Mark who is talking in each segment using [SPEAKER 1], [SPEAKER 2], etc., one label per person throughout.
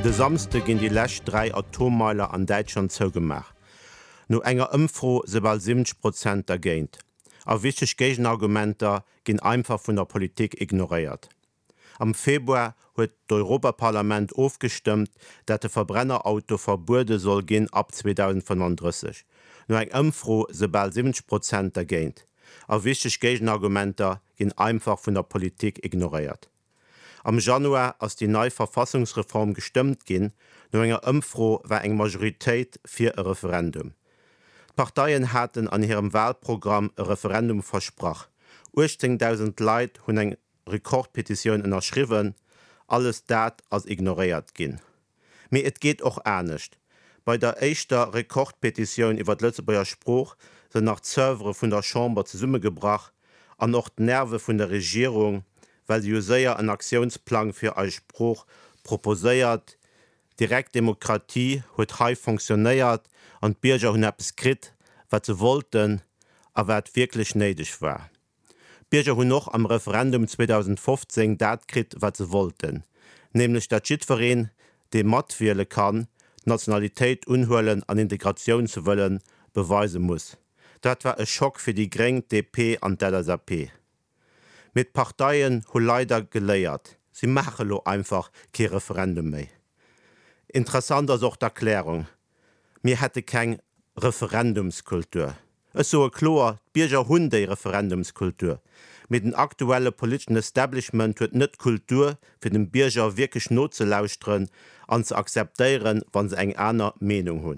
[SPEAKER 1] De Samste ginn die lächt 3 Atommeiler an Deitschland zougemach. No enger ëmfro se bald 70% ergéint. A wichteg Gegenargumenter ginn einfach vun der Politik ignoriert. Am Februar huet d'Europaparlament aufgestimmt, dat de Verbrennerauto verbuerde soll ginn ab 2035. No eng ëmfro se bald 70% ergéint. A wichteg Gegenargumenter ginn einfach vun der Politik ignoriert. Am Januar ass die neue Verfassungsreform gestimmt ginn, no enger ëmfro war eng Majoritéit fir e Referendum. Parteien hatten an ihrem Wahlprogramm e Referendum versprach. 18.000 Leiit hunn eng Rekordpetition ënnerschriwen, alles dat as ignoriert ginn. Me et geht och ernstnecht. Bei der éischter Rekordpetition iwwer d'Lëtzebauer Spruch sind nach d'Servere vun der Chambre ze Summe gebracht, an noch d'Nerve vun der Regierung, weil sie séier en Aktionsplan fir als Spruch proposéiert, Direktdemokratie huet hei funktionéiert an d'Bierger hunn appes krit, wat ze wollten, a wat wirklich neidig war. Bierger hunn noch am Referendum 2015 dat krit, wat ze wollten, nämlich dat Schidverein de mat wiele kann, Nationalitéit unhuelen an Integration zu wëllen, beweise muss. Dat war e Schock fir die Greng DP an DLSAP. Mit Parteien hu leider geléiert. Sie mache lo einfach ke Referendum méi. Interessant as auch d'Erklärung. Mir hätte keng Referendumskultur. Es so klar, Bierger hunn déi Referendumskultur. Mit dem aktuelle politischen Establishment huet net Kultur fir den Bierger wirklich not ze lauschtren an ze akzeptieren, wann se eng aner Menung hunn.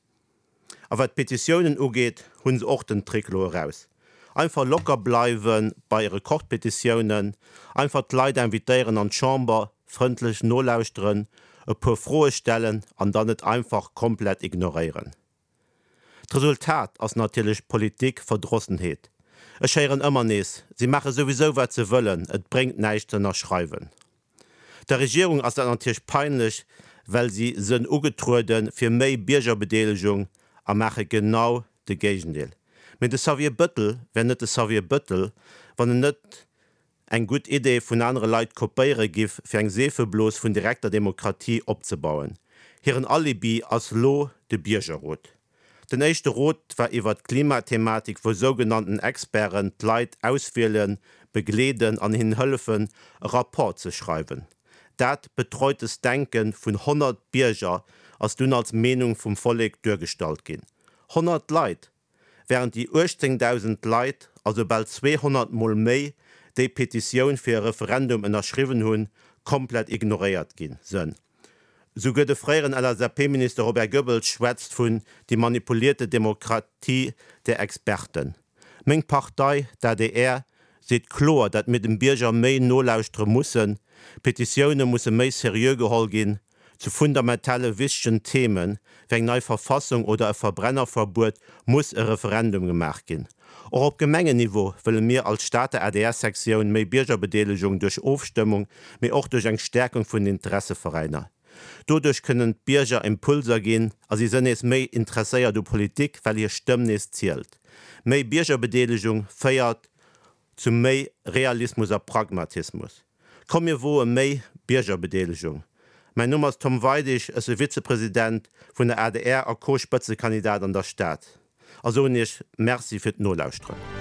[SPEAKER 1] A wat Petitionen ugeht, hunn se och den Triklo raus. Einfach locker bleiwen bei Rekordpetitionen, einfach d'Leit invitéieren an d'Chamber, freundlich nolauuschteren, e puer Froe stellen an dann net einfach komplett ignorieren. D'Resultat ass natilech Politik Verdrossenheet. Es scheieren ëmmer nees, sie mache sowieso wat ze wëllen, et bringt neicht nach Schreiwen. Der Regierung ass natürlich peinlich, weil sie sinn ugetruden fir méi Biergerbedeeligung a mache genau de Gegendeel. Mit de Xavier Bëttel wenn net de Xavier Bëttel, wann net eng gut Idee vun andere Leiit kopéiere gif fir eng Seefeblos vun direkter Demokratie opzebauen. Hiren Alibi ass lo de Biergerrot. Den echte Rot war iwwer Klimathematik wo sogenannten Experten d'Leit auswählen, begleden an hin hëlfen rapport ze schreiben. Dat betreutes Denken vun 100 Bierger as dun als Menung vum Volleg durchgestalt gin. 100 Leiit, während die 18.000 Leiit, also bald 200 Mal méi, déi Petition fir Referendum ënnerschriwen hunn, komplett ignoriert gin sinn. So gëtt de freieren LSAP-Minister Robert Goebbels schwätzt vun die manipulierte Demokratie der Experten. Meng Partei, DDR, seet klar, dat mit dem Bierger méi nolauustre mussen, Petiioune musse méi serieux geholl gin, zu fundamentale wichtigen Themen, wegen neue Verfassung oder ein Verbrennerverbot, muss ein Referendum gemacht gehen. Auch auf Gemengeniveau wollen wir als Staat der ADR-Sektion mehr Bürgerbeteiligung durch Aufstimmung, mehr auch durch eine Stärkung von Interessevereinen. Dadurch können Bürger Impulse gehen, als sie sind jetzt mehr interessiert an der Politik, weil ihr Stimme nicht zählt. Mehr Bürgerbeteiligung feiert zu mehr Realismus und Pragmatismus. Kommen wir wo mehr Bürgerbeteiligung? Mein Name ist Tom Weidig, ich bin Vizepräsident von der ADR und Co-Spitzenkandidat an der Stadt. Also nicht, merci für die Nolauusström.